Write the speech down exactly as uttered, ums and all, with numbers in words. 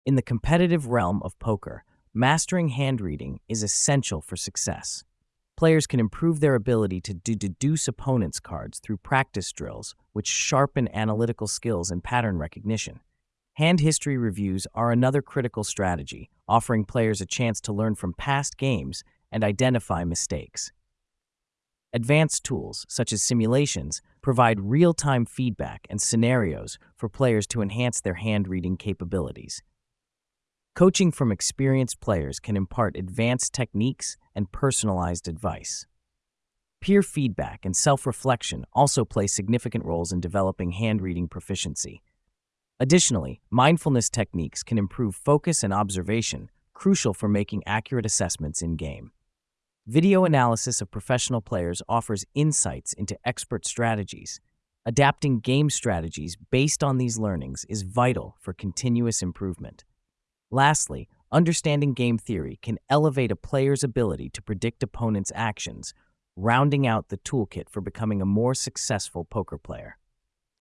In the competitive realm of poker, mastering hand reading is essential for success. Players can improve their ability to de- deduce opponents' cards through practice drills, which sharpen analytical skills and pattern recognition. Hand history reviews are another critical strategy, offering players a chance to learn from past games and identify mistakes. Advanced tools, such as simulations, provide real-time feedback and scenarios for players to enhance their hand-reading capabilities. Coaching from experienced players can impart advanced techniques and personalized advice. Peer feedback and self-reflection also play significant roles in developing hand-reading proficiency. Additionally, mindfulness techniques can improve focus and observation, crucial for making accurate assessments in-game. Video analysis of professional players offers insights into expert strategies. Adapting game strategies based on these learnings is vital for continuous improvement. Lastly, understanding game theory can elevate a player's ability to predict opponents' actions, rounding out the toolkit for becoming a more successful poker player.